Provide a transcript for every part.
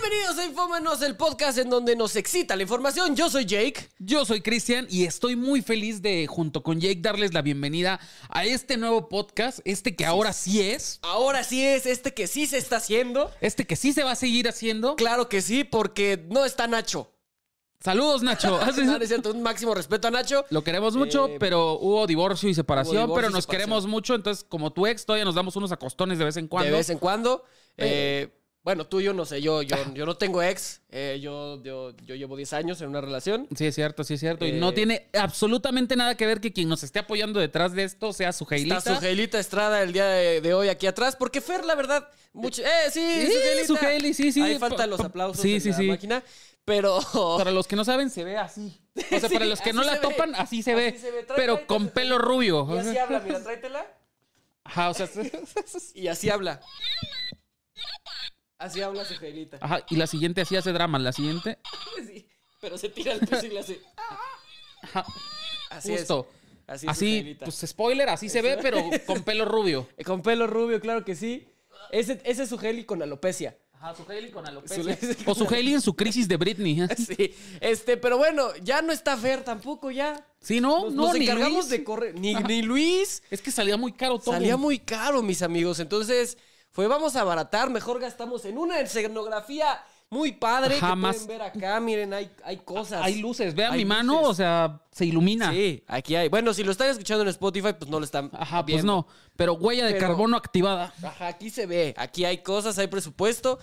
Bienvenidos a Infómanos, el podcast en donde nos excita la información. Yo soy Jake. Yo soy Cristian y estoy muy feliz de, junto con Jake, darles la bienvenida a este nuevo podcast, que ahora sí es. Ahora sí es, que sí se está haciendo. Que sí se va a seguir haciendo. Claro que sí, porque no está Nacho. Saludos, Nacho. No, es cierto, un máximo respeto a Nacho. Lo queremos mucho, pero hubo divorcio y separación, pero nos queremos mucho. Entonces, como tu ex, todavía nos damos unos acostones de vez en cuando. De vez en cuando. Bueno, tú y yo no sé, yo no tengo ex. Yo llevo 10 años en una relación. Sí, es cierto. Y no tiene absolutamente nada que ver que quien nos esté apoyando detrás de esto sea Sugeilita. Está Sugeilita Estrada el día de hoy aquí atrás. Porque Fer, la verdad, sí, Sugeili, sí. Ahí faltan los aplausos sí, en la máquina. Pero para los que no saben, se ve así. O sea, para los que no la topan, así se ve. Pero con pelo rubio. Y así habla, mira, tráetela. Ajá, o sea. Y así habla. Así habla Sugeilita. Ajá, y la siguiente así hace drama. La siguiente. Sí, pero se tira al piso y le hace. Ajá. Así justo. Es. Así, pues spoiler, así se ve, pero con pelo rubio. Con pelo rubio, claro que sí. Ese es Sugeili con alopecia. Ajá, Sugeili con alopecia. O Sugeili en su crisis de Britney. Sí, pero bueno, ya no está Fer tampoco, ya. Sí, no, nos ni encargamos Luis. de correr. Ni Luis. Es que salía muy caro todo. Salía muy caro, mis amigos. Entonces, vamos a abaratar. Mejor gastamos en una escenografía muy padre. Jamás. Que pueden ver acá, miren, hay cosas. Hay luces, vean mi mano, o sea, se ilumina. Sí, aquí hay. Bueno, si lo están escuchando en Spotify, pues no lo están Ajá, viendo. pues no. Pero huella de carbono activada. Ajá, aquí se ve. Aquí hay cosas, hay presupuesto.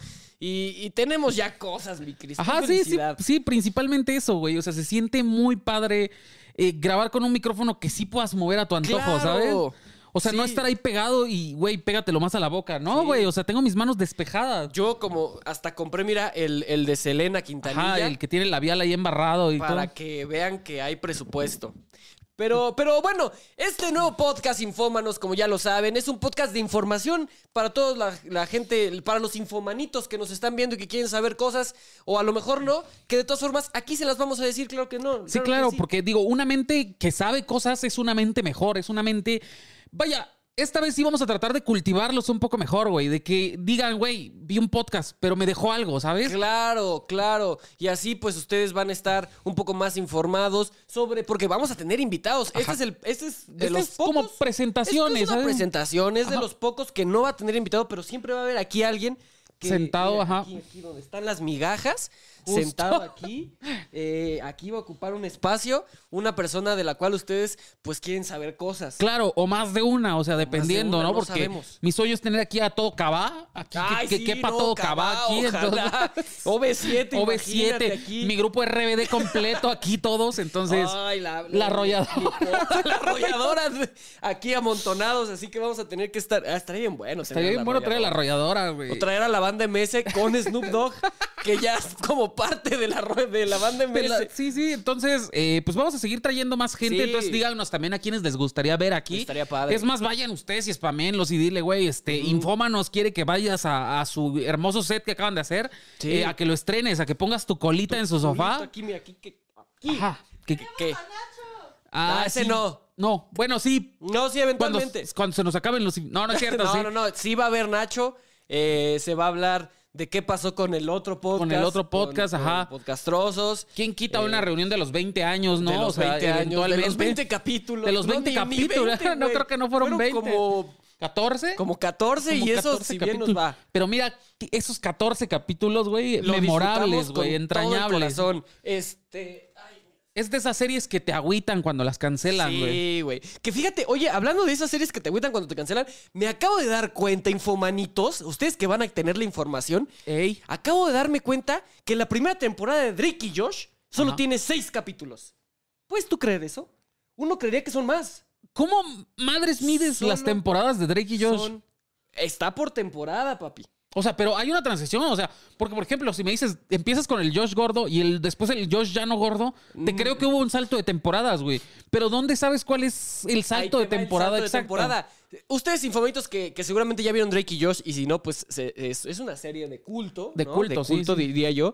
Y tenemos ya cosas, mi Cristian. Ajá, sí, principalmente eso, güey. O sea, se siente muy padre grabar con un micrófono que sí puedas mover a tu antojo, ¡Claro! ¿sabes? O sea, Sí. no estar ahí pegado y, güey, pégatelo más a la boca. No, güey, o sea, tengo mis manos despejadas. Yo como hasta compré, mira, el de Selena Quintanilla. Ajá, el que tiene el labial ahí embarrado y para todo. que vean que hay presupuesto. Pero bueno, este nuevo podcast Infómanos, como ya lo saben, es un podcast de información para toda la gente, para los infomanitos que nos están viendo y que quieren saber cosas, o a lo mejor no, que de todas formas aquí se las vamos a decir, claro que no. Sí, claro, sí. porque digo, una mente que sabe cosas es una mente mejor, es una mente... Vaya, esta vez sí vamos a tratar de cultivarlos un poco mejor, güey. De que digan, güey, vi un podcast, pero me dejó algo, ¿sabes? Claro. Y así pues ustedes van a estar un poco más informados sobre... Porque vamos a tener invitados. Ajá. Este es de los pocos... como presentaciones, Es una ¿sabes? presentación, es de los pocos que no va a tener invitado, pero siempre va a haber aquí alguien... Sentado, mira, ajá. Aquí donde están las migajas, Justo. sentado aquí. Aquí va a ocupar un espacio, una persona de la cual ustedes pues quieren saber cosas. Claro, o más de una, o sea, dependiendo, una, ¿no? no Porque sabemos. mi sueño es tener aquí a todo Cabá, aquí que quepa todo Cabá aquí. Ojalá. Entonces, OV7, imagínate OV7, aquí. mi grupo RBD completo aquí todos, entonces Ay, la arrolladora. La arrolladora aquí amontonados, así que vamos a tener que estar... estaría bien bueno. estaría bien bueno traer la arrolladora, güey. O traer a la banda MS con Snoop Dogg, que ya es como parte de la banda MS. Sí, entonces, pues vamos a seguir trayendo más gente. Sí. Entonces, díganos también a quienes les gustaría ver aquí. Estaría padre. Es más, vayan ustedes y spamenlos y dile, güey, Infómanos quiere que vayas a su hermoso set que acaban de hacer, Sí. a que lo estrenes, a que pongas tu colita en su sofá. Aquí, mira, aquí. Ajá. ¿Qué? Ese sí. no. No, bueno, sí. No, sí, Cuando, eventualmente. cuando se nos acaben los... No, no es cierto, sí. No. Sí va a haber Nacho. Se va a hablar de qué pasó con el otro podcast. Con el otro podcast, ajá. Con Podcastrosos. ¿Quién quita una reunión de los 20 años, no? De los 20 años, de los 20 capítulos. De los 20 No, ni capítulos. 20, no güey. creo que no fueron 20. Como ¿14? Como 14 y eso si bien nos va. Pero mira, esos 14 capítulos, güey, Lo memorables, disfrutamos güey, con entrañables. todo el corazón. Es de esas series que te agüitan cuando las cancelan, güey. Sí, güey. Que fíjate, oye, hablando de esas series que te agüitan cuando te cancelan, me acabo de dar cuenta, infomanitos, ustedes que van a tener la información, Ey. acabo de darme cuenta que la primera temporada de Drake y Josh solo Ajá. tiene 6 capítulos. ¿Puedes tú creer eso? Uno creería que son más. ¿Cómo madres mides Solo las temporadas de Drake y Josh? Está por temporada, papi. O sea, pero hay una transición, o sea, porque por ejemplo, si me dices, empiezas con el Josh gordo y después el Josh ya no gordo, te creo que hubo un salto de temporadas, güey. Pero ¿dónde sabes cuál es el salto Ahí de te va el temporada salto de exacto? temporada. Ustedes, infomanitos, que seguramente ya vieron Drake y Josh, y si no, pues es una serie de culto. De ¿no? culto, de culto, sí. diría yo.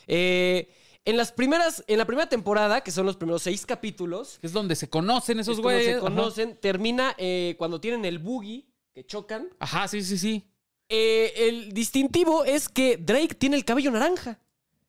En la primera temporada, que son los primeros 6 capítulos, Es donde se conocen esos es cuando güeyes. se conocen, termina cuando tienen el boogie, que chocan. Ajá, sí. El distintivo es que Drake tiene el cabello naranja.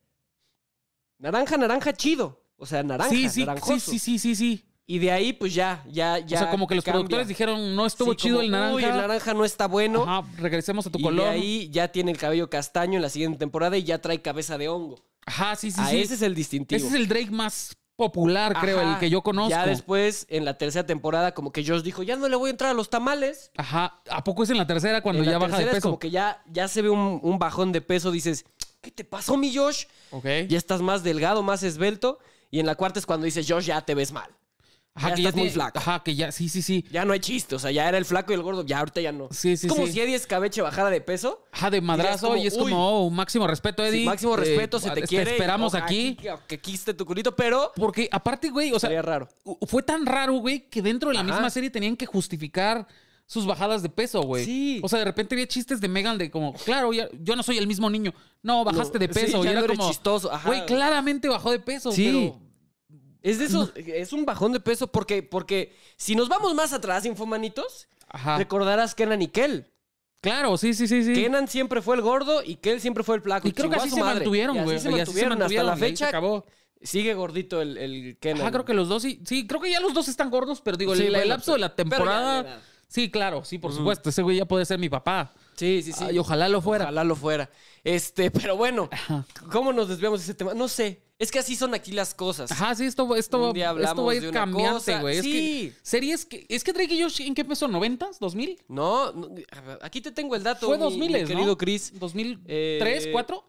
Naranja chido. O sea, naranja, naranjoso. Sí. Y de ahí, pues ya. O sea, como que los productores dijeron, no estuvo chido como, el naranja. Uy, el naranja no está bueno. Ajá, regresemos a tu y color. de ahí ya tiene el cabello castaño en la siguiente temporada y ya trae cabeza de hongo. Ajá, sí. Ese es el distintivo. Ese es el Drake más popular, creo, Ajá, el que yo conozco. Ya después, en la tercera temporada, como que Josh dijo, ya no le voy a entrar a los tamales. Ajá, ¿a poco es en la tercera cuando ya baja de peso? Es como que ya se ve un bajón de peso. Dices, ¿qué te pasó, mi Josh? Ok. Ya estás más delgado, más esbelto. Y en la cuarta es cuando dices, Josh, ya te ves mal. Ajá, ya que estás ya muy flaco. Ajá, que ya, sí. Ya no hay chiste. O sea, ya era el flaco y el gordo. Ya ahorita ya no. Sí. Es como si Eddie Escabeche bajara de peso. Ajá, de madrazo. Y es como, máximo respeto, Eddie. Sí, máximo respeto, se te quiere. Te esperamos aquí. Que quiste tu culito, pero... Porque aparte, güey, o sea... Sería raro. Fue tan raro, güey, que dentro de la misma serie tenían que justificar sus bajadas de peso, güey. Sí. O sea, de repente había chistes de Megan de como, claro, yo no soy el mismo niño. No, bajaste de peso. Sí, y ya era no eres como, chistoso. Ajá. güey, claramente bajó de peso, Sí. pero... Es de esos, es un bajón de peso porque si nos vamos más atrás, infomanitos, Ajá. recordarás Kenan y Kel. Claro, sí. Kenan siempre fue el gordo y Kel siempre fue el flaco. Y creo que Chingó a así su se madre. mantuvieron, Y güey. así se mantuvieron hasta la y ahí se fecha. acabó. Sigue gordito el Kenan. Ajá, creo que los dos sí. Sí, creo que ya los dos están gordos, pero digo, Sí, el bueno, lapso de la pero temporada... ya. Sí, claro, sí, por supuesto. Ese güey ya puede ser mi papá. Sí. Ay, ojalá lo fuera. Ojalá lo fuera. Pero bueno, ¿cómo nos desviamos de ese tema? No sé. Es que así son aquí las cosas. Ajá, sí, esto Un día va hablamos a de ir una cambiante, cosa. güey. Sí. Es que Drake y Josh, ¿en qué empezó? ¿90s? ¿2000? No, aquí te tengo el dato. Fue mi 2000, mi querido ¿no? Chris. ¿2003, 4?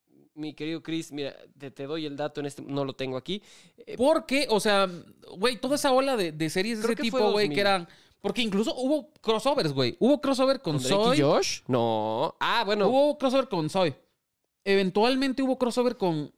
Mi querido Chris, mira, te doy el dato no lo tengo aquí. Porque, o sea, güey, toda esa ola de series de Creo ese que fue tipo, güey, 2000. que eran... Porque incluso hubo crossovers, güey. Hubo crossover con ¿Con Drake Zoe. y Josh? No. Ah, bueno. Hubo crossover con Zoe. Eventualmente hubo crossover con...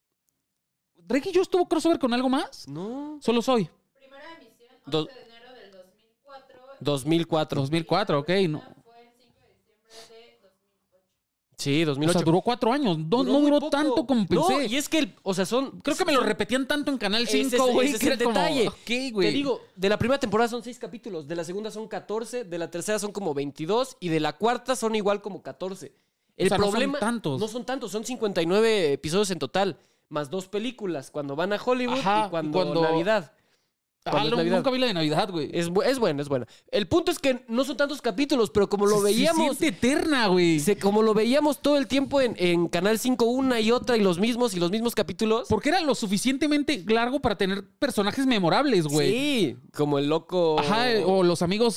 ¿Drake y Josh tuvo crossover con algo más? No. Solo Zoe. Primera emisión, Do- 11 de enero del 2004. 2004. 2004, ok. No. Fue el 5 de diciembre de 2008. Sí, O 2008. sea, duró 4 años. No muy duró poco. tanto como pensé. No, y es que, o sea, Creo que me lo repetían tanto en Canal Ese 5, güey. ese es que el era como, detalle. ok, güey. Te digo, de la primera temporada son 6 capítulos, de la segunda son 14, de la tercera son como 22 y de la cuarta son igual como 14. El O sea, no son problema tantos. no son tantos, son 59 episodios en total, más 2 películas, cuando van a Hollywood Ajá, y cuando cuando- Navidad. Cuando es Navidad. Nunca vi la de Navidad, güey. Es buena, es buena. El punto es que no son tantos capítulos, pero como lo veíamos... Se siente eterna, güey. Como lo veíamos todo el tiempo en Canal 5, una y otra, y los mismos capítulos. Porque era lo suficientemente largo para tener personajes memorables, güey. Sí, como el loco... Ajá, o los amigos,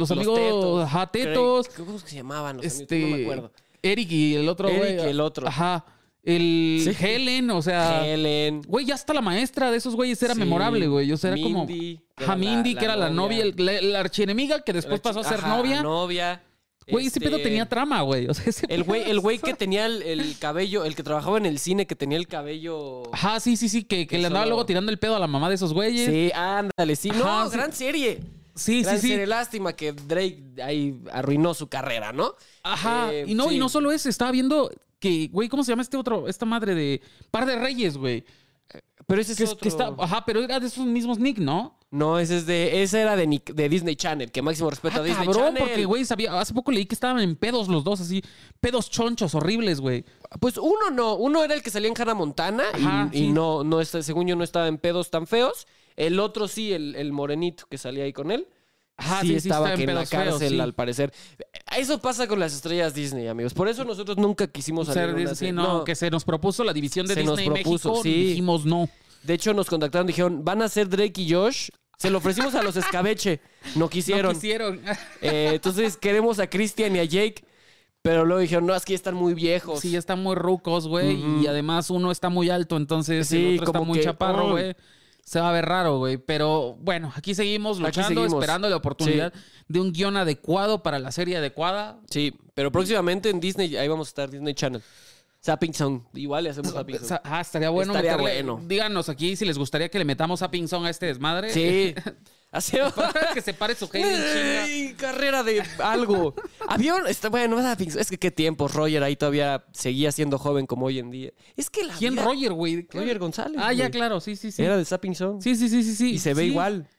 tetos. ajá, tetos. ¿Cómo se llamaban los amigos? Este, No me acuerdo. Eric y el otro, güey. Eric y el otro. Ajá. El Sí. Helen, o sea. Helen. Güey, ya hasta la maestra de esos güeyes era Sí. memorable, güey. O sea, era como. Mindy, que Ajá, era Mindy, la que era la novia, novia. la archienemiga, que después pasó a ser Ajá, novia. novia. Güey, ese pedo tenía trama, güey. O sea, ese El pedo- güey que tenía el cabello, el que trabajaba en el cine, que tenía el cabello... Ajá, sí, que le andaba solo- luego tirando el pedo a la mamá de esos güeyes. Sí, ándale, sí. Ajá, No, sí. gran serie. Sí, Gran sí. serie. Lástima que Drake ahí arruinó su carrera, ¿no? Ajá. Y sí. no solo eso, estaba viendo que, güey, ¿cómo se llama esta madre de Par de Reyes, güey? Pero ese es Que, otro... que está, ajá, pero era de esos mismos Nick, ¿no? No, ese era de Disney Channel, que máximo respeto a Disney cabrón, Channel. porque, güey, hace poco leí que estaban en pedos los dos, así, pedos chonchos horribles, güey. Pues uno era el que salía en Hannah Montana Ajá, y sí. no según yo no estaba en pedos tan feos. El otro sí, el morenito que salía ahí con él. Ajá, sí, sí, estaba en que en la pedos feos, cárcel, sí. al parecer. Eso pasa con las estrellas Disney, amigos. Por eso nosotros nunca quisimos salir en una Sí, serie. no, que se nos propuso la división de Se nos Disney propuso, México, sí. dijimos no. De hecho, nos contactaron, dijeron, van a ser Drake y Josh. Se lo ofrecimos a los Escabeche. No quisieron. No quisieron. Entonces queremos a Christian y a Jake. Pero luego dijeron, no, es que ya están muy viejos. Sí, ya están muy rucos, güey, Ujú. y además uno está muy alto, entonces Sí, el otro está como muy que, chaparro, uy. güey. Se va a ver raro, güey. Pero bueno, aquí seguimos Aquí luchando, seguimos. esperando la oportunidad de un guión adecuado para la serie adecuada. Sí, pero próximamente en Disney, ahí vamos a estar, Disney Channel. Zapping Song, igual le hacemos Zapping Song. Estaría bueno. Estaría meterle- bueno. Díganos aquí si les gustaría que le metamos a Ping Song a este desmadre. Sí. Hacemos... Para que se pare su hate en chinga. Ey, carrera de algo. Bueno, Zapping Song. Es que qué tiempos, Roger ahí todavía seguía siendo joven como hoy en día. Es que la ¿Quién? vida- Roger, güey. Roger González. Ah, ya, güey. claro. Sí. Era de Zapping Song. Sí. Y se ve Sí. igual.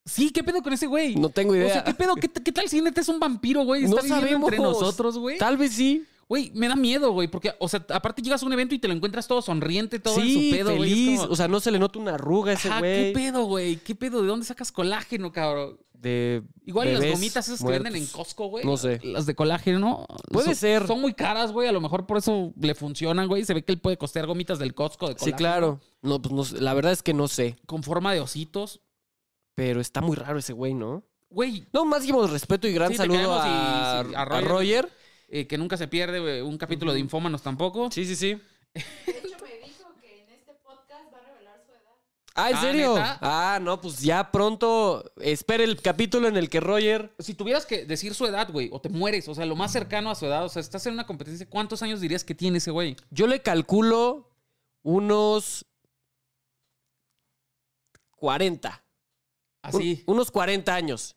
Sí, ¿qué pedo con ese güey? No tengo idea. O sea, ¿qué pedo? ¿Qué tal si neta es un vampiro, güey? No Está viviendo sabemos. entre nosotros, güey. Tal vez sí. Güey, me da miedo, güey, porque, o sea, aparte llegas a un evento y te lo encuentras todo sonriente, todo Sí, en su pedo, güey. feliz. Es como, O sea, no se le nota una arruga a ese ajá, güey. ¿qué pedo, güey? ¿Qué pedo? ¿De dónde sacas colágeno, cabrón? De Igual las bebés gomitas esas muertos. que venden en Costco, güey. No sé. Las de colágeno, ¿no? Puede ser. Son muy caras, güey. A lo mejor por eso le funcionan, güey. Se ve que él puede costear gomitas del Costco de Sí, colágeno. claro. No, pues no sé. La verdad es que no sé. Con forma de ositos. Pero está muy raro ese güey, ¿no? Güey, No, máximo respeto y gran Sí, te saludo queremos a, y- sí, a a Roger. Roger. que nunca se pierde güey, un capítulo de Infómanos tampoco. Sí, sí, sí. De hecho, me dijo que en este podcast va a revelar su edad. Ah, ¿en Ah, serio? ¿neta? Ah, no, pues ya pronto. Espere el capítulo en el que Roger. Si tuvieras que decir su edad, güey, o te mueres, o sea, lo más cercano a su edad, o sea, estás en una competencia, ¿cuántos años dirías que tiene ese güey? Yo le calculo unos 40. Así. Unos 40 años.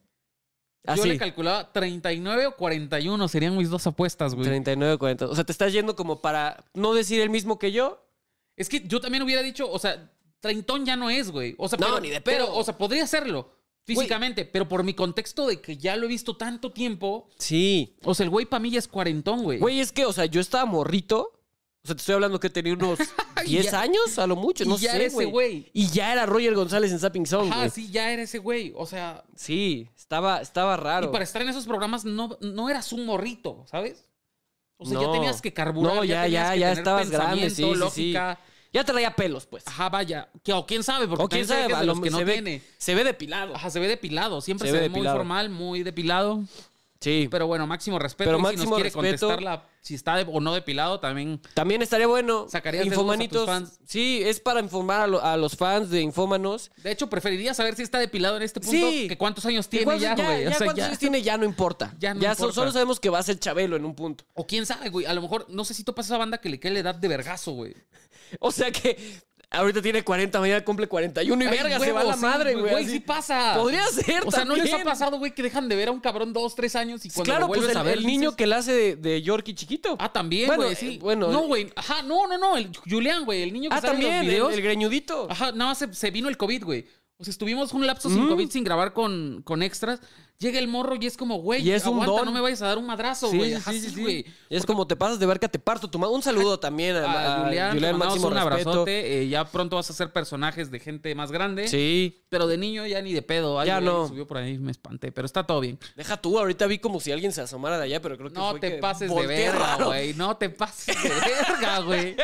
Yo Así. le calculaba 39 o 41, serían mis dos apuestas, güey. 39, 40. O sea, te estás yendo como para no decir el mismo que yo. Es que yo también hubiera dicho, o sea, treintón ya no es, güey. O sea, No, pero, ni de pedo. pero, o sea, podría hacerlo físicamente, pero por mi contexto de que ya lo he visto tanto tiempo, Sí. o sea, el güey para mí ya es cuarentón, güey. Güey, es que, o sea, yo estaba morrito. O sea, te estoy hablando que tenía unos Y 10 ya- años, a lo mucho. y No ya sé, era ese güey. Y ya era Roger González en Zapping Song, Ajá, güey. sí, ya era ese güey. O sea, Sí, estaba raro. y para estar en esos programas no eras un morrito, ¿sabes? O sea, ya No. tenías que carburar, No, ya tenías que ya tener estabas grande, sí, pensamiento, sí, sí. lógica. Ya traía pelos, pues. Ajá, vaya. O quién sabe, porque O quién también se ve sabe, que es a de lo los que no se ve, tiene. se ve depilado. Ajá, se ve depilado. Siempre Se se, ve ve muy depilado. formal, muy depilado. Sí. Pero bueno, máximo respeto. Pero y si máximo nos quiere respeto. contestar si está o no depilado, también. También estaría bueno. ¿Sacarías de dudas a Infomanitos. tus fans? Sí, es para informar a los fans de Infómanos. De hecho, preferiría saber si está depilado en este punto Sí. que cuántos años tiene Igual ya, güey. O sea, cuántos ya. años tiene ya no importa. Ya no ya importa. solo sabemos que va a ser Chabelo en un punto. O quién sabe, güey. A lo mejor, no sé si topas esa banda que le quede la edad de vergazo, güey. O sea que ahorita tiene 40, mañana cumple 41 y Ay, verga, se huevo, va a la sí, madre, güey. Güey, así. sí pasa. Podría ser O sea, ¿no les ha también. pasado, güey, que dejan de ver a un cabrón 2, 3 años y Sí, cuando claro, lo pues vuelves a ver el niño dices, que la hace de Yorkie chiquito. Ah, también, Bueno, güey, sí. bueno. No, güey. Ajá, no. El Julián, güey. El niño que sale También, en los videos. el greñudito. Ajá, nada más se vino el COVID, güey. O sea, estuvimos un lapso sin COVID, sin grabar con extras. Llega el morro y es como, güey, Y es un aguanta, don. no me vayas a dar un madrazo, güey. Ajá, sí, güey. Es como te pasas de verga, te parto tu mano. Un saludo también A Julián, te mandamos máximo un respeto. abrazote. Ya pronto vas a hacer personajes de gente más grande. Sí. Pero de niño ya ni de pedo. Ay, Ya güey, no. Subió por ahí, me espanté. Pero está todo bien. Deja tú, ahorita vi como si alguien se asomara de allá, pero creo que No fue te que pases de volteé verga, raro. güey. No te pases de verga, güey.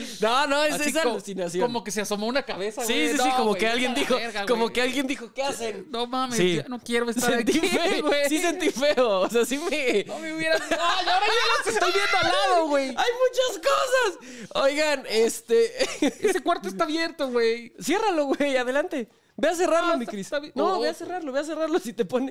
No, es Así esa como- alucinación. Como que se asomó una cabeza, Sí, güey. sí, sí, No, como güey, que vete alguien a la dijo, verga, como güey. que alguien dijo, ¿qué hacen? No mames, Sí. ya no quiero estar Sentí aquí, feo, güey. sí sentí feo, o sea, sí me... No me hubiera... ¡Ay, ahora ya los estoy viendo al lado, güey! Hay muchas cosas. Oigan, Ese cuarto está abierto, güey. ciérralo, güey, adelante. Ve a cerrarlo, No, mi está- Cris. está bien. No, Oh. ve a cerrarlo si te pone.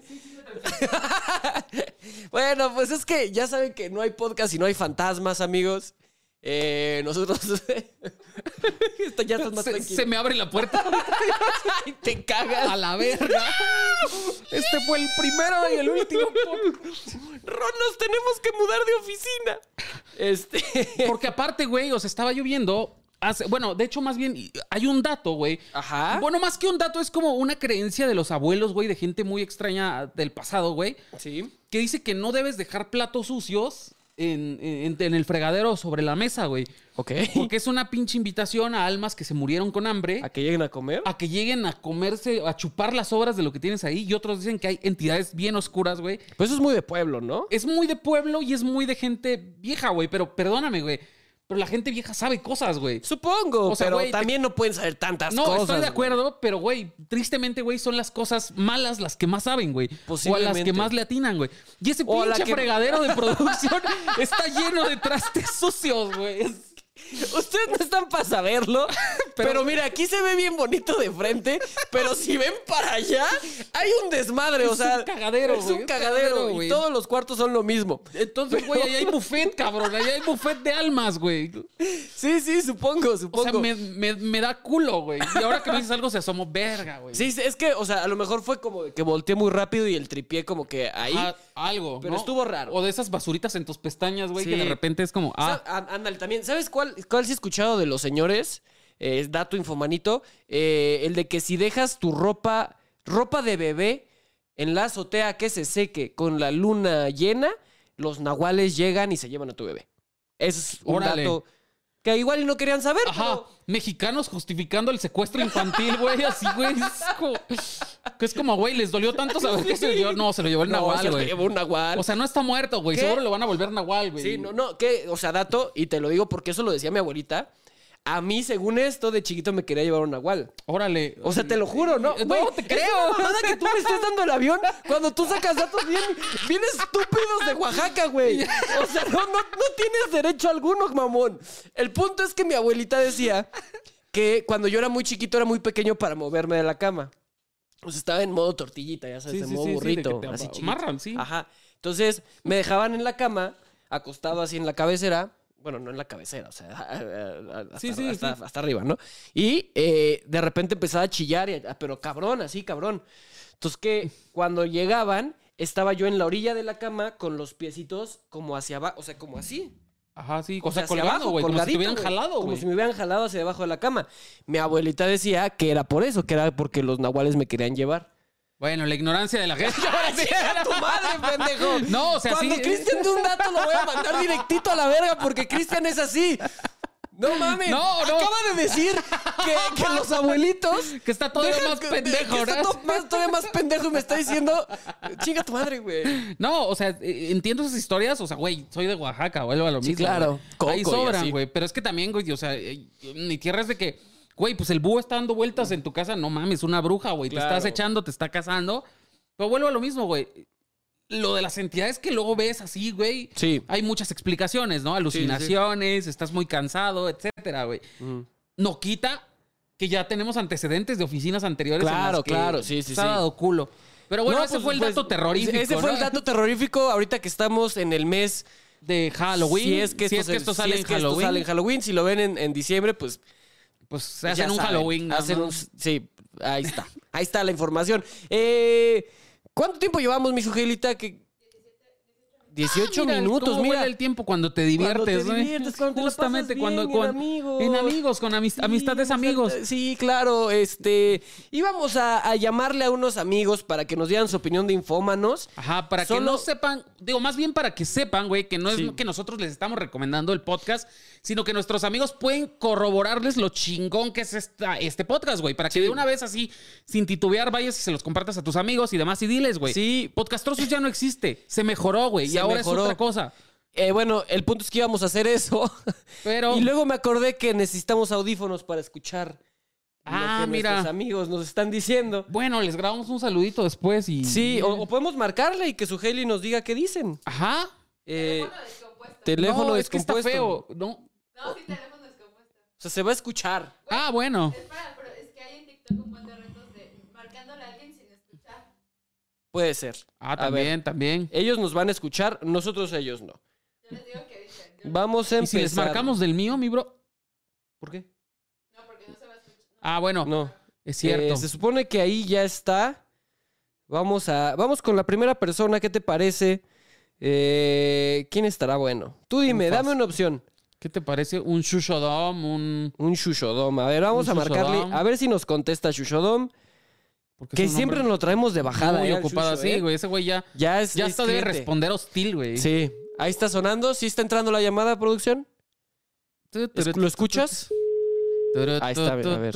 Bueno, pues es que ya saben que no hay podcast y no hay fantasmas, amigos. Nosotros. Esto ya estás más tranquilo. Se me abre la puerta Ay, te cagas. a la verga. Este fue el primero y el último podcast. Ron, nos tenemos que mudar de oficina. Porque aparte, güey, o sea, estaba lloviendo. Bueno, de hecho, más bien, hay un dato, güey. Ajá. Bueno, más que un dato, es como una creencia de los abuelos, güey, de gente muy extraña del pasado, güey. Sí. Que dice que no debes dejar platos sucios en el fregadero sobre la mesa, güey. Ok. Porque es una pinche invitación a almas que se murieron con hambre. ¿A que lleguen a comer? A que lleguen a comerse, a chupar las sobras de lo que tienes ahí. Y otros dicen que hay entidades bien oscuras, güey. Pues eso es muy de pueblo, ¿no? Es muy de pueblo y es muy de gente vieja, güey. Pero perdóname, güey. Pero la gente vieja sabe cosas, güey. Supongo, O sea, pero güey, también no pueden saber tantas No, cosas. estoy de güey. acuerdo, pero, güey, tristemente, güey, son las cosas malas las que más saben, güey. O a las Posiblemente. que más le atinan, güey. Y ese O a la pinche que- fregadero de producción está lleno de trastes sucios, güey. Ustedes no están para saberlo, pero mira, aquí se ve bien bonito de frente, pero si ven para allá, hay un desmadre, o Es sea... un cagadero, Es güey, un un cagadero, cagadero, y güey. todos los cuartos son lo mismo. Entonces, güey, ahí hay buffet, cabrón. Ahí hay buffet de almas, güey. Sí, supongo. O sea, me da culo, güey. Y ahora que me dices algo se asomó verga, güey. Sí, es que, o sea, a lo mejor fue como que volteé muy rápido y el tripié como que ahí... Ajá, algo. Pero ¿no? estuvo raro. O de esas basuritas en tus pestañas, güey, Sí. que de repente es como, Ándale, también. ¿Sabes cuál sí he escuchado de los señores? Es dato infomanito. El de que si dejas tu ropa ropa de bebé en la azotea que se seque con la luna llena, los nahuales llegan y se llevan a tu bebé. Ese es un Órale. dato que igual y no querían saber, Ajá, pero... mexicanos justificando el secuestro infantil, güey, así, güey. Es como, güey, les dolió tanto saber que se lo llevó. No, se lo llevó el No, se nahual, lo güey. llevó un nahual. O sea, no está muerto, güey. ¿Qué? Seguro lo van a volver nahual, güey. Sí, no, que, o sea, dato, y te lo digo porque eso lo decía mi abuelita. A mí, según esto, de chiquito me quería llevar un nahual. Órale. O sea, te lo juro, ¿no? No, Güey, te es creo. una mamada que tú me estés dando el avión cuando tú sacas datos bien estúpidos de Oaxaca, güey. O sea, no tienes derecho alguno, mamón. El punto es que mi abuelita decía que cuando yo era muy chiquito era muy pequeño para moverme de la cama. O sea, estaba en modo tortillita, ya sabes, Sí, en sí, modo sí, sí, burrito. de que te así chiquito. amarran, sí. Ajá. Entonces, me dejaban en la cama, acostado así en la cabecera. Bueno, no en la cabecera, o sea, hasta, Sí, sí, hasta arriba, ¿no? Y de repente empezaba a chillar, pero cabrón, así, cabrón. Entonces, que cuando llegaban, estaba yo en la orilla de la cama con los piecitos como hacia abajo, o sea, como así. Ajá, sí. O O sea, hacia colgando, abajo, güey. Como si te colgadito, hubieran güey. jalado, Como güey. si me hubieran jalado hacia debajo de la cama. Mi abuelita decía que era por eso, que era porque los nahuales me querían llevar. Bueno, la ignorancia de la gente. ¡A tu madre, pendejo! No, o sea, Cuando sí. Cristian dé un dato lo voy a mandar directito a la verga porque Cristian es así. No mames. No. Acaba de decir que los abuelitos... Que está todavía Deja más que- pendejo, que está ¿verdad? todavía más pendejo y me está diciendo... Chinga tu madre, güey. No, o sea, entiendo esas historias. O sea, güey, soy de Oaxaca, vuelvo a lo Sí, mismo. claro. güey. Coco Ahí y sobran, así. güey. Pero es que también, güey, o sea, mi tierra es de que, güey, pues el búho está dando vueltas en tu casa. No mames, una bruja, güey. Claro. Te estás echando, te está cazando. Pero vuelvo a lo mismo, güey. Lo de las entidades que luego ves así, güey. Sí. Hay muchas explicaciones, ¿no? Alucinaciones, estás muy cansado, etcétera, güey. No quita que ya tenemos antecedentes de oficinas anteriores. en Claro, las que claro, sí, sí, se ha sí. dado culo. Pero bueno, No, ese pues, fue el pues, dato terrorífico. Ese fue ¿no? el dato terrorífico ahorita que estamos en el mes... De Halloween. Si es que esto sale en Halloween. Si lo ven en diciembre, pues... Pues se ya hacen un saben, Halloween. nada hacen más. sí, ahí está. Ahí está la información. ¿Cuánto tiempo llevamos, mi Sugelita? Que 18 Mira, minutos, cómo mira. vuela el tiempo cuando te diviertes, Cuando te diviertes, cuando te la Justamente pasas cuando, bien, cuando en en amigos, con Sí, amistades amigos. Sí, claro. Íbamos a llamarle a unos amigos para que nos dieran su opinión de infómanos. Ajá, para que Solo- no sepan, digo, más bien para que sepan, güey, que no es Sí. que nosotros les estamos recomendando el podcast, sino que nuestros amigos pueden corroborarles lo chingón que es este podcast, güey, para que de una vez así, sin titubear, vayas y se los compartas a tus amigos y demás y diles, güey. Sí. Podcastrosos ya no existe, se mejoró, güey, y Se ahora mejoró. es otra cosa. Bueno, el punto es que íbamos a hacer eso. Pero- Y luego me acordé que necesitamos audífonos para escuchar Ah, lo que mira. nuestros amigos nos están diciendo. Bueno, les grabamos un saludito después y... Sí, o podemos marcarle y que su Hailey nos diga qué dicen. Ajá. Teléfono descompuesto. Teléfono No, es que está descompuesto. feo, ¿no? No, sí, teléfono descompuesto. O sea, se va a escuchar. Ah, bueno. Espera, pero es que hay en TikTok un buen de retos de marcándole a alguien sin escuchar. Puede ser. Ah, A ver, también, también. ellos nos van a escuchar, nosotros a ellos no. Yo les digo que dicen. Yo- Vamos a ¿Y empezar. si les marcamos del mío, mi bro? ¿Por qué? No, porque no se va a escuchar. Ah, bueno, No. es cierto. Se supone que ahí ya está. Vamos con la primera persona. ¿Qué te parece? ¿Quién estará bueno? Tú dime, Un dame fácil. una opción. ¿Qué te parece? Un Shushodom, Un Shushodom. A ver, vamos Un a marcarle. Shushodom. A ver si nos contesta Shushodom. porque Que es un siempre hombre nos lo traemos de bajada. muy al ocupado Shusho, así, güey. Ese güey ya Ya es está de cliente. responder hostil, güey. Sí. Ahí está sonando. ¿Sí está entrando la llamada, producción? ¿Lo escuchas? Ahí está, a ver.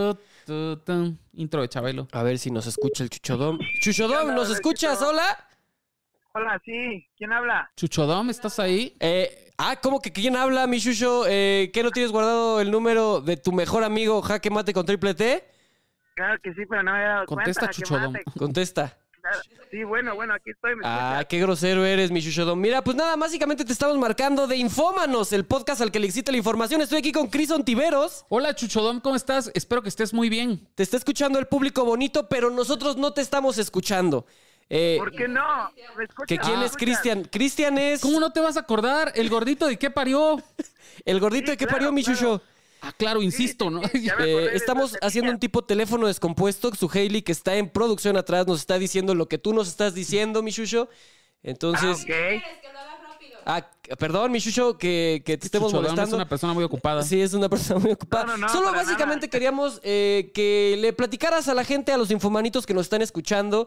Intro de Chabelo. A ver si nos escucha el Chuchodom. Chuchodom, ¿nos escuchas? Hola. Hola, sí. ¿Quién habla? Chuchodom, ¿estás ahí? ¿Cómo que quién habla, mi Shusho? ¿Qué no tienes guardado el número de tu mejor amigo Jaque Mate con triple T? Claro que sí, pero no me había dado Contesta, cuenta. ¿Qué Chuchodom. mate? Contesta. Claro. Sí, bueno, aquí estoy. ¿Me Ah, escuchas? qué grosero eres, mi Shushodom. Mira, pues nada, básicamente te estamos marcando de Infómanos, el podcast al que le excita la información. Estoy aquí con Chris Ontiveros. Hola, Chuchodom, ¿cómo estás? Espero que estés muy bien. Te está escuchando el público bonito, pero nosotros no te estamos escuchando. ¿Por qué no? ¿Me escuchas? ¿Que quién ¿Me es escuchas? Cristian? Cristian es ¿Cómo no te vas a acordar? ¿El gordito de qué parió? el gordito Sí, de qué claro, parió, mi claro. Shusho. Ah, claro, insisto, ¿no? sí, ya me acordé de Estamos esa haciendo un cepilla. tipo teléfono descompuesto. Su Hailey, que está en producción atrás, nos está diciendo lo que tú nos estás diciendo, mi Shusho. Entonces, Ok. ¿Quieres que lo haga rápido? Perdón, mi Chucho, que te estemos Chucho Dom molestando. es una persona muy ocupada. Sí, es una persona muy ocupada. No, Solo para básicamente nada. queríamos que le platicaras a la gente, a los infomanitos que nos están escuchando,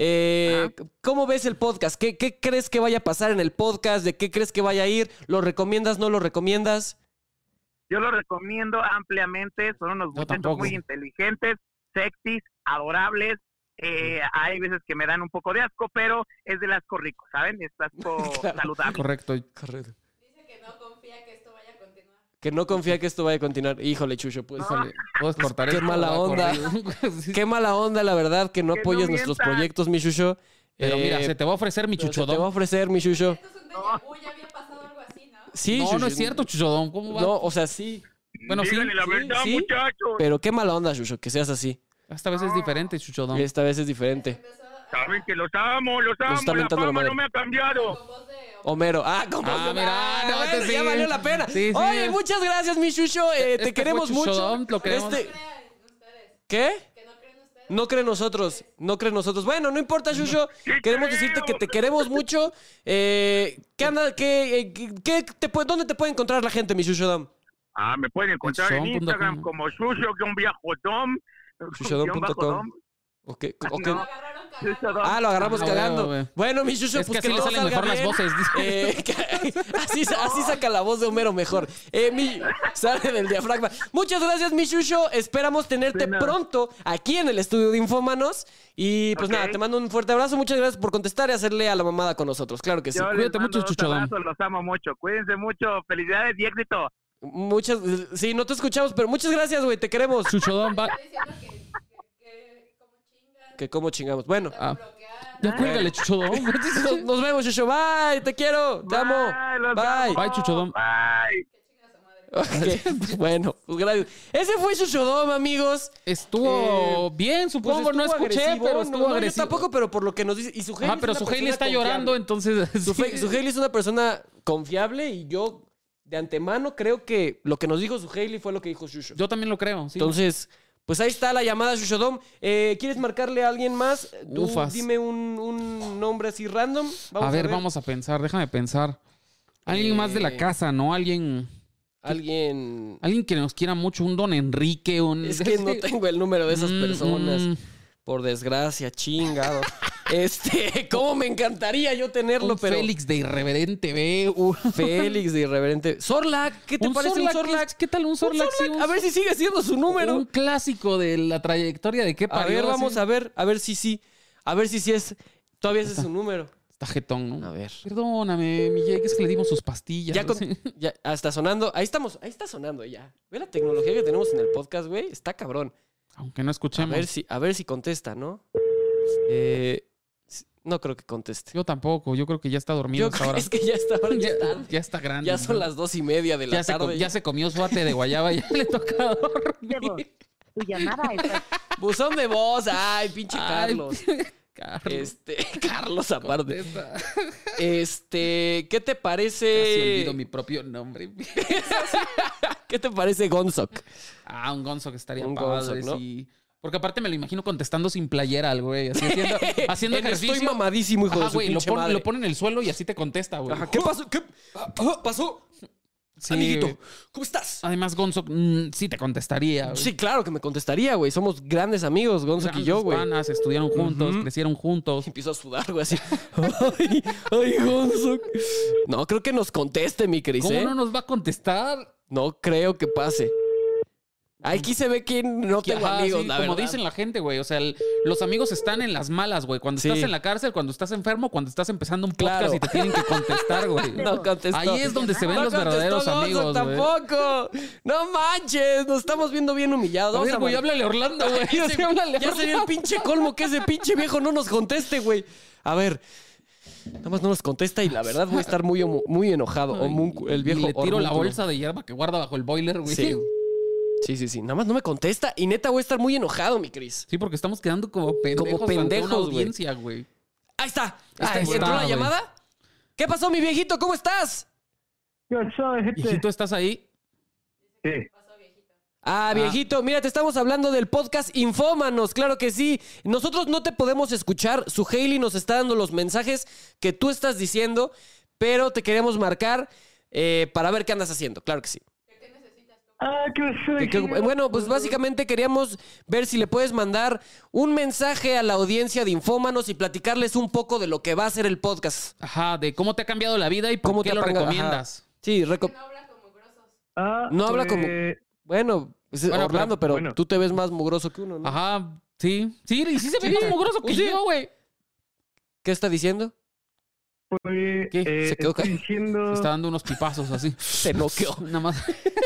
¿cómo ves el podcast? ¿Qué crees que vaya a pasar en el podcast? ¿De qué crees que vaya a ir? ¿Lo recomiendas, no lo recomiendas? Yo lo recomiendo ampliamente. Son unos muchachos tampoco. muy inteligentes, sexys, adorables. Hay veces que me dan un poco de asco, pero es del asco rico, ¿saben? Es asco saludable. Correcto. Correcto. Dice que no confía que esto vaya a continuar. Que no confía que esto vaya a continuar. Híjole, Chucho, pues. Híjole, puedes cortar Qué esto, mala va, onda. corrido. Sí. Qué mala onda, la verdad, que no Que no apoyes nuestros mientas. proyectos, mi Chucho. Pero mira, se te va a ofrecer mi pero se te va a chuchodón. ofrecer, mi Chucho. Esto es un déjà vu, ya había pasado algo así, ¿no? Sí, No, Chucho. no es cierto, chuchodón. ¿Cómo va? No, o sea, sí. Bueno, sí. Díganle la verdad, sí, muchachos. Pero qué mala onda, Chucho, que seas así. Esta vez es diferente, chuchodón. Esta vez es diferente. Empezó Saben que los amo, está la mentando la fama madre. no me ha cambiado. con voz de... Homero. Como Ah, mira, no, bueno, este ya sí. valió la pena. Sí, sí. Oye, muchas gracias, mi Chucho. Te Este queremos fue mucho. Chuchodón, lo queremos. No crean ustedes. ¿Qué? Que no creen ustedes. No creen nosotros. No creen nosotros. Bueno, no importa, Chucho. Queremos decirte que te queremos mucho. ¿Qué anda? ¿Dónde te puede encontrar la gente, mi Chucho Dom? Me pueden encontrar en Chuchodom.com. Instagram como Sucio-Dom. Chuchodom.com. Ok. Lo agarraron cagando. Lo agarramos Ah, cagando. güey. Bueno, mi Chucho, Es pues que así le todo salen salga mejor las bien. voces. Así saca la voz de Homero mejor. Sale del diafragma. Muchas gracias, mi Chucho. Esperamos tenerte De nada. pronto aquí en el estudio de Infómanos. Y pues Ok. nada, te mando un fuerte abrazo. Muchas gracias por contestar y hacerle a la mamada con nosotros. Claro que sí. Yo les Cuídate mando mucho, dos Chuchodom. abrazos, los amo mucho. Cuídense mucho. Felicidades y éxito. Sí, no te escuchamos, pero muchas gracias, güey. Te queremos. Chuchodón va. Está diciendo que como chingan, Que cómo chingamos. Bueno, te Ah. bloquean. Ya cuélgale, chuchodón. nos vemos, Chucho. Bye. Te quiero. Te amo. Los Bye. amo. Bye, Chuchodom. Bye. Que chinga su madre. Ok, bueno, pues gracias. Ese fue Chuchodom, amigos. Estuvo bien, supongo. Pues no estuvo escuché, agresivo. pero estuvo Yo agresivo. tampoco, pero por lo que nos dice. Y su Pero su Hailey está llorando, entonces. Su Hailey es una persona confiable y yo de antemano creo que lo que nos dijo su Hailey fue lo que dijo Shusho. Yo también lo creo. Sí. Entonces, pues ahí está la llamada, Shushodom. ¿Quieres marcarle a alguien más? Tú Ufas. dime un nombre así random. a ver, vamos a pensar. Déjame pensar. Alguien más de la casa, ¿no? Alguien Alguien. que nos quiera mucho. Un don Enrique. Es que no tengo el número de esas personas. mm. Por desgracia, chingado. ¿Cómo me encantaría yo tenerlo, Un pero. Félix de Irreverente B. Félix de Irreverente. Sorlac, ¿qué te parece un Sorlac? ¿Qué tal un Sorlac? Sí, A ver si sigue siendo su número. Un clásico de la trayectoria de qué A parió. ver, vamos así. a ver si sí. A ver si sí es. Todavía ese es su número. Está jetón, ¿no? A ver. Perdóname, mi Jake, es que le dimos sus pastillas. Ya, ¿no? con- Sí. ya está sonando. Ahí está sonando ya. Ve la tecnología que tenemos en el podcast, güey. Está cabrón. Aunque no escuchemos. A ver si contesta, ¿no? No creo que conteste. Yo tampoco, yo creo que ya está dormido Yo hasta creo ahora. es que ya está ahora. Ya está grande. Ya son ¿no? las 2:30 de la tarde. Ya se comió su ate de guayaba, ya le toca dormir. Tu llamada está Buzón de voz. Ay, pinche Ay, Carlos. Carlos. Carlos aparte. Contesta. ¿Qué te Casi parece? olvido mi propio nombre. ¿Qué te parece Gonzok? Un Gonzo que estaría Un padre, Gonzo, ¿no? sí. Porque aparte me lo imagino contestando sin playera al güey, así haciendo ejercicio. Estoy mamadísimo, hijo Ajá, de su güey, pinche madre. lo pone en el suelo y así te contesta, güey. Ajá, ¿qué pasó? ¿Qué pasó? Sí, Amiguito, güey. ¿cómo estás? Además, Gonzo sí te contestaría, güey. Sí, claro que me contestaría, güey. Somos grandes amigos, Gonzok y yo, güey. Panas, estudiaron juntos, Ujú. crecieron juntos. Empiezo a sudar, güey, así. Ay, Gonzok. No, creo que nos conteste, mi Cris, ¿Cómo ¿eh? no nos va a contestar? No creo que pase. Aquí se ve que no tengo Ajá, amigos, sí, la como verdad. dicen la gente, güey. O sea, los amigos están en las malas, güey. Cuando Sí. estás en la cárcel, cuando estás enfermo, cuando estás empezando un podcast Claro. y te tienen que contestar, güey. No contestó. Ahí es donde se ven No los contestó verdaderos Gonzok amigos, güey. tampoco. No manches, nos estamos viendo bien humillados. A Vamos ver, güey, mar- háblale a Orlando, güey. Ya, Sí, háblale a ya sería el Orlando. pinche colmo que ese pinche viejo no nos conteste, güey. A ver, nada más no nos contesta y la verdad voy a estar muy enojado. El viejo Y le tiro la hormúnculo. bolsa de hierba que guarda bajo el boiler, güey. Sí. Sí. Nada más no me contesta y neta voy a estar muy enojado, mi Cris. Sí, porque estamos quedando como pendejos, ante pendejos, una güey. audiencia, güey. Ahí está. Ahí ¿Entró está, la güey. llamada? ¿Qué pasó, mi viejito? ¿Cómo estás? Yo soy Hijito, ¿estás ahí? Sí. Viejito, mira, te estamos hablando del podcast Infómanos, claro que sí. Nosotros no te podemos escuchar, su Hailey nos está dando los mensajes que tú estás diciendo, pero te queríamos marcar para ver qué andas haciendo. Claro que sí. Bueno, pues básicamente queríamos ver si le puedes mandar un mensaje a la audiencia de Infómanos y platicarles un poco de lo que va a ser el podcast. Ajá, de cómo te ha cambiado la vida y por qué lo recomiendas. Ajá. Sí, No habla como grosos. no habla como... Bueno, es Bueno, Orlando, pero bueno. tú te ves más mugroso que uno, ¿no? Ajá, sí. Sí, y sí se ve más mugroso que Sí. yo, güey. ¿Qué está diciendo? Pues, ¿Qué? ¿Se quedó estoy callado? diciendo... Está dando unos pipazos así. Se noqueó. Nada más.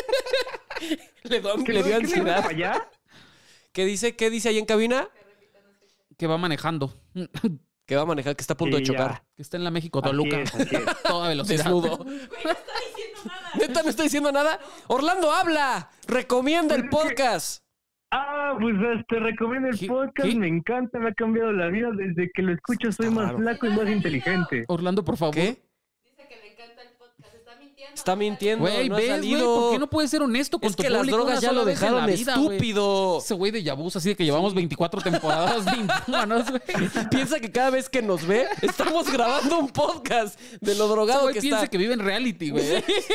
Le dio ¿Qué le ansiedad. para allá? ¿Qué dice? ¿Qué dice ahí en cabina? Que va manejando. Que va a manejar, que está a punto de Sí, ya. chocar. Que está en la México Así Toluca. es, así es. Toda velocidad. Desnudo. Güey, no está diciendo nada. ¿Neta no está diciendo nada? Orlando, habla. Recomienda el Pues es que- podcast. Pues te recomiendo el ¿Qué? podcast, ¿Qué? me encanta, me ha cambiado la vida. Desde que lo escucho soy más raro. flaco y más inteligente. Orlando, por favor. ¿Qué? Dice que le encanta el podcast. Está mintiendo. Está mintiendo. Güey, no ha ¿ves, güey? salido. ¿Por qué no puedes ser honesto con Es tu que las público drogas una ya sola lo vez en dejaron la vida, güey? estúpido. Ese güey de Yabús, así de que llevamos 24 temporadas de Infómanos, güey. Piensa que cada vez que nos ve, estamos grabando un podcast de lo Ese drogado güey que piensa está. que vive en reality, güey.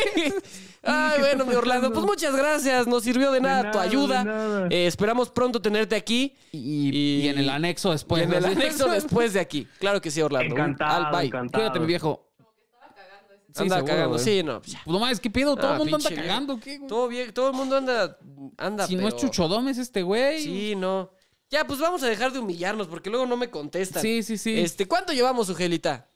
Ay, ¿Qué bueno, está mi Orlando, pasando? pues muchas gracias. Nos sirvió de nada tu nada, ayuda. de nada. Esperamos pronto tenerte aquí. Y en el anexo después. Y en el ¿no? anexo después de aquí. Claro que sí, Orlando. Encantado, Bye. encantado. Cuídate, mi viejo. Sí, Anda seguro, cagando. güey. Sí, no. Pues ya. Pues no mames, ¿qué pedo? Todo Ah, el mundo anda pinche cagando. ¿Qué, güey? Todo bien, todo el mundo anda Si no es pero- Chuchodomes este güey. Sí, no. Ya, pues vamos a dejar de humillarnos porque luego no me contestan. Sí, sí, sí. ¿Cuánto llevamos, Ugelita?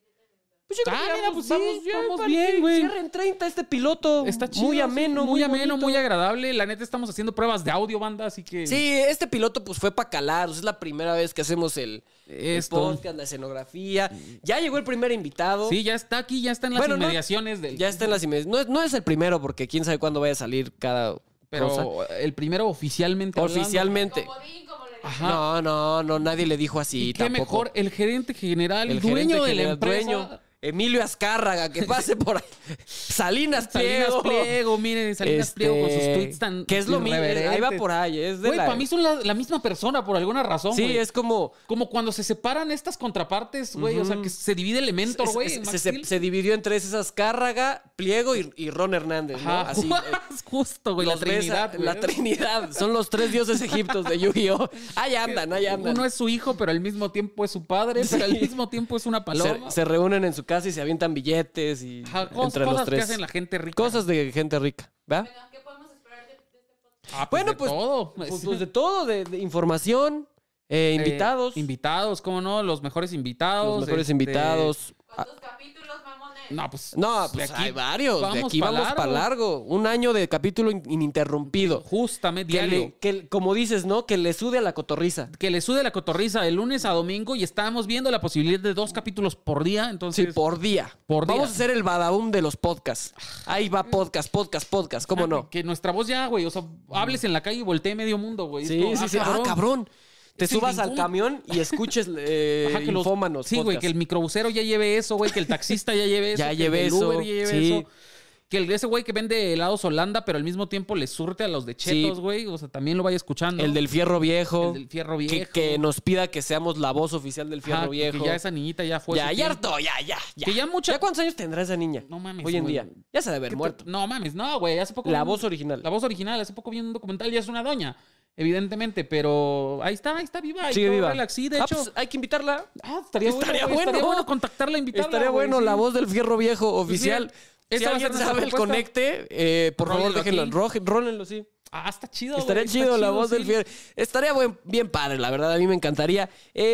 Pues yo creo que mira, pues sí, ya vamos para bien, que güey. Cierren 30 este piloto. Está chido. Muy sí, ameno, muy ameno, bonito. muy agradable. La neta, estamos haciendo pruebas de audio, banda, así que. Sí, este piloto pues fue para calar. O sea, es la primera vez que hacemos el Esto. podcast, la escenografía. Ya llegó el primer invitado. Sí, ya está aquí, ya está en las Bueno, no, inmediaciones del. Ya está en las inmediaciones. No es el primero porque quién sabe cuándo vaya a salir cada Pero cosa. el primero oficialmente. hablando. Oficialmente. Comodín, como le Ajá. No, nadie le dijo así Y qué tampoco. mejor, el gerente general, El dueño gerente de la general, empresa. dueño, Emilio Azcárraga, que pase por ahí. Salinas Salinas Pliego. Pliego, miren, Salinas Pliego con sus tweets tan. Que es lo mismo. Ahí va por ahí. Es de Güey, la... para mí son la misma persona por alguna razón, Sí, güey. es como... Como cuando se separan estas contrapartes, güey. O sea, que se divide Elementor, güey. en Max Steel. Se dividió en tres esas Azcárraga, Pliego y Ron Hernández, ¿no? Ajá, Así, justo, güey. La los ves Trinidad, güey. La Trinidad. Son los tres dioses egiptos de Yu-Gi-Oh! Ahí andan. Uno es su hijo, pero al mismo tiempo es su padre, pero al mismo tiempo es una paloma. Se reúnen en su casa y se avientan billetes y Ajá, entre los cosas que tres. hacen la gente rica. Cosas de gente rica, ¿verdad? Bueno, ¿qué podemos esperar de este podcast? Ah, Bueno, de pues, todo. Pues de todo, de información, invitados. Invitados, ¿cómo no? Los mejores invitados. Los mejores este, invitados. ¿Cuántos capítulos, mamones? No, pues. No, de pues aquí hay varios. De vamos aquí pa' vamos para largo. Un año de capítulo ininterrumpido. Justamente, Que, diario. como dices, ¿no? Que le sude a la cotorriza. Que le sude la cotorriza de lunes a domingo y estábamos viendo la posibilidad de 2 capítulos por día. Sí, Entonces, por día. Por día. Vamos a hacer el badaum de los podcasts. Ahí va podcast. ¿Cómo no? Que nuestra voz ya, güey. O sea, hables en la calle y voltee medio mundo, güey. Sí, Es como, sí. Ah, cabrón. Te Sí, subas al ningún- camión y escuches Ajá, que los- Infómanos. Sí, güey, podcast. que el microbusero ya lleve eso, güey, que el taxista ya lleve eso. Ya que lleve el del eso, Uber ya lleve sí. eso. Que ese güey que vende helados Holanda, pero al mismo tiempo le surte a los de Chetos, Sí. güey. O sea, también lo vaya escuchando. El del fierro viejo. El del fierro Que, viejo. que nos pida que seamos la voz oficial del fierro Ajá, viejo. Que ya esa niñita ya fue. Ya, su ya tiempo. harto, ya. Que ya mucha- ¿Ya cuántos años tendrá esa niña? No mames, Hoy en güey. día. Ya se debe haber ¿Qué te- muerto. No mames, no, güey. Hace poco. La voz original. La voz original. Hace poco vi un documental, ya es una doña. Evidentemente, pero ahí está viva. y Sigue todo viva. relax. Sí, de hecho. Pues hay que invitarla. Estaría estaría güey, bueno. Estaría bueno contactarla, invitarla. Estaría güey, bueno sí. la voz del fierro viejo oficial. mira, Si esa va a alguien ser nuestra sabe el propuesta. conecte, por favor, Rólenlo déjenlo. aquí. Rólenlo, sí. Está chido, Estaría güey, chido está la voz del sí. fierro. Estaría bien padre, la verdad. A mí me encantaría.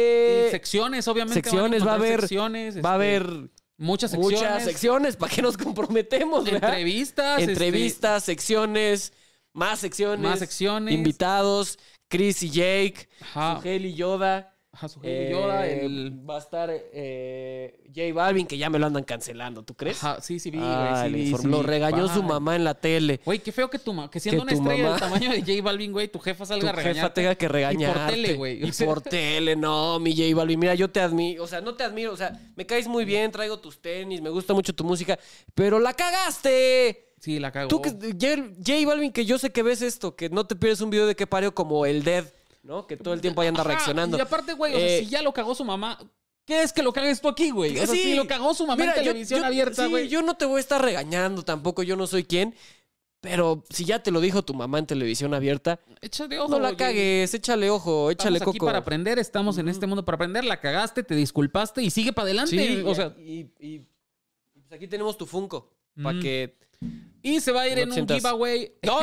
Y secciones, obviamente. secciones, va a encontrar haber. secciones, Va a haber muchas secciones. muchas secciones. ¿Para qué nos comprometemos, verdad? Entrevistas. Entrevistas, secciones, más secciones. Más secciones. Invitados. Chris y Jake. Ajá. Sugel y Yoda. Ajá, su Baby Yoda, Va a estar J Balvin, que ya me lo andan cancelando, ¿tú crees? Ajá, sí, vi, güey. Ay, sí, sí, lo regañó su Ay. mamá en la tele. Güey, qué feo que que siendo Que una tu estrella mamá- del tamaño de J Balvin, güey, tu jefa Tu salga a regañarte. jefa tenga que regañarte. Y por tele, güey. Y por tele, no, mi J Balvin. Mira, yo te admiro. O sea, no te admiro. O sea, me caes muy bien, traigo tus tenis, me gusta mucho tu música. Pero la cagaste. Sí, la cago. Tú que, J Balvin, que yo sé que ves esto, que no te pierdes un video de qué pareo como el Dead, ¿no? Que todo el tiempo ahí anda Ajá, reaccionando. Y aparte, güey, o sea, si ya lo cagó su mamá, ¿qué es que lo cagues tú aquí, güey? O sea, Sí. sí, lo cagó su mamá en televisión abierta, sí, güey. yo no te voy a estar regañando tampoco, yo no soy quien. Pero si ya te lo dijo tu mamá en televisión abierta, Échale ojo, no la güey. cagues, échale ojo, échale Estamos aquí coco. para aprender, estamos en este mundo para aprender. La cagaste, te disculpaste y sigue para adelante. Sí, o sea, y pues aquí tenemos tu Funko. Para que. y se va a ir No en te un sientas- giveaway. No.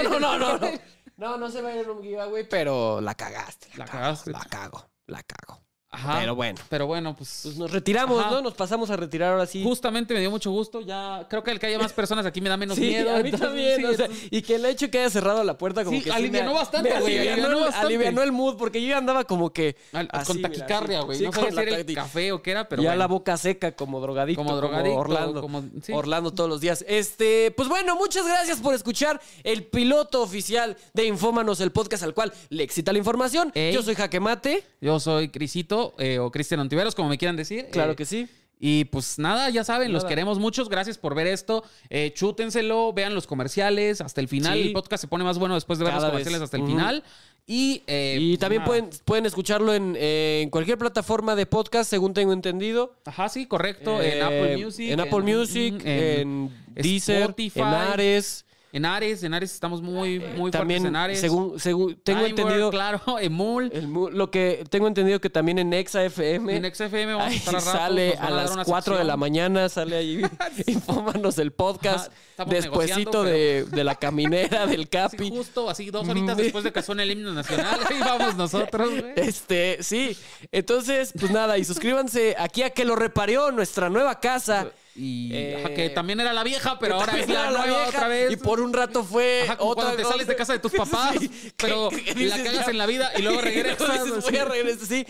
No, no se va a ir en un giveaway, pero la cagaste. La cagaste. La cago. Ajá. Pero bueno, pues pues nos retiramos, Ajá. ¿no? Nos pasamos a retirar ahora sí. justamente me dio mucho gusto. Ya creo que el que haya más personas aquí me da menos Sí, miedo. a mí entonces, también. sí, O sea, entonces- y que el hecho que haya cerrado la puerta como Sí, que alivianó bastante, me güey, alivianó el mood porque yo ya andaba como que así, con mira, taquicardia, así. güey. Sí, no sabía con si era la el táctica. café o qué era, pero ya bueno. la boca seca como drogadicto, Como drogadicto, Orlando. sí. Orlando todos los días. Pues bueno, muchas gracias por escuchar el piloto oficial de Infómanos, el podcast al cual le excita la información. Ey. Yo soy Jaque Mate. Yo soy Crisito o Cristian Ontiveros, como me quieran decir. Claro que sí. Y pues nada, ya saben, los Nada. queremos muchos. Gracias por ver esto. Chútenselo, vean los comerciales hasta el final. Sí. El podcast se pone más bueno después de ver los Cada comerciales vez. hasta el Ujú. final. Y también nada. pueden escucharlo en cualquier plataforma de podcast, según tengo entendido. Ajá, sí, correcto. En Apple Music. En Apple Music, en Deezer, Spotify, en Ares. En Ares estamos muy También, fuertes en Ares. según tengo Timeware, entendido, claro, Emul. lo que tengo entendido que también en Exa FM. En XFM vamos a Ahí estar a ratos, sale nos van a dar las una 4 de la sección. mañana, sale ahí Infómanos el podcast. Ajá, estamos Despuésito negociando, de la caminera del Sí, Capi. justo así 2 horitas después de que suene el himno nacional. Ahí vamos nosotros, güey. Sí. Entonces, pues nada, y suscríbanse aquí a Que lo reparió, nuestra nueva casa. Y ajá, que también era la vieja, pero ahora es También la era nueva vieja, otra vez. Y por un rato fue Ajá, como otra cuando te sales de casa de tus papás, Sí, pero que la dices, cagas ya. en la vida y luego regresas. Dices, voy a regresar, sí.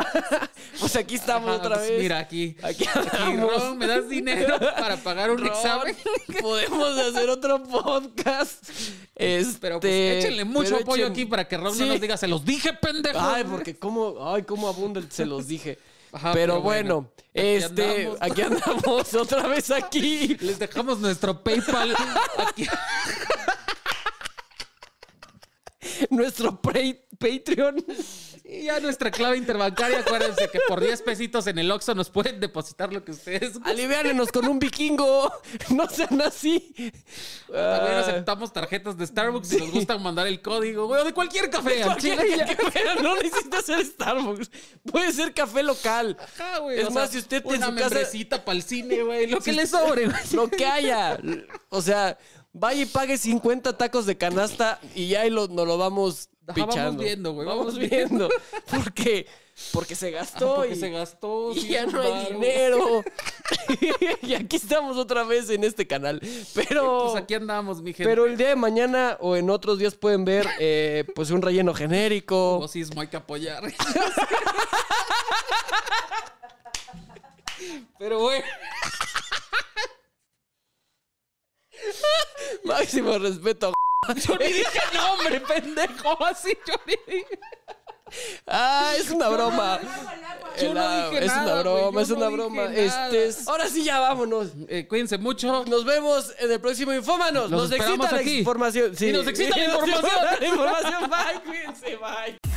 Pues aquí estamos Ajá, otra pues vez. Mira, aquí andamos. Ron, ¿me das dinero para pagar un Ron, examen? Podemos hacer otro podcast. Pero pues échenle mucho pero apoyo echen- aquí para que Ron Sí. no nos diga, se los dije, pendejo. Ay, porque cómo abunda el se los dije. Ajá, pero bueno, aquí andamos. aquí andamos otra vez aquí. Les dejamos nuestro PayPal aquí. Nuestro Patreon. Y ya nuestra clave interbancaria. Acuérdense que por 10 pesitos en el Oxxo nos pueden depositar lo que ustedes gusten. Aliviánenos con un vikingo. No sean así. También Ah, aceptamos tarjetas de Starbucks si nos gustan mandar el código, güey, o de cualquier café. al chile ya. No necesita ser Starbucks. Puede ser café local. Ajá, güey, Es o más, sea, si usted en una su casa- membresita para el cine, güey, lo que le sobre, güey. Lo que haya. O sea, vaya y pague 50 tacos de canasta y ya ahí nos lo vamos Ajá, pichando. vamos viendo, güey, Vamos vamos viendo. Porque se gastó. Porque y, se gastó. y sí, ya no hay varo. dinero. Y aquí estamos otra vez en este canal. Pero, Pues aquí andamos, mi gente. pero el día de mañana o en otros días pueden ver pues un relleno genérico. Racismo hay que apoyar. Pero, güey. Máximo respeto. Yo ni dije nombre, pendejo. Así yo ni dije. Ah, es una broma. Yo no dije es nada, una broma, güey, es yo una no broma. dije nada. Ahora sí ya vámonos. Cuídense mucho. Nos vemos en el próximo Infómanos. Los Nos esperamos excita la aquí. información. Sí. Y nos excita la Y nos información. excita la información. Bye, cuídense, bye.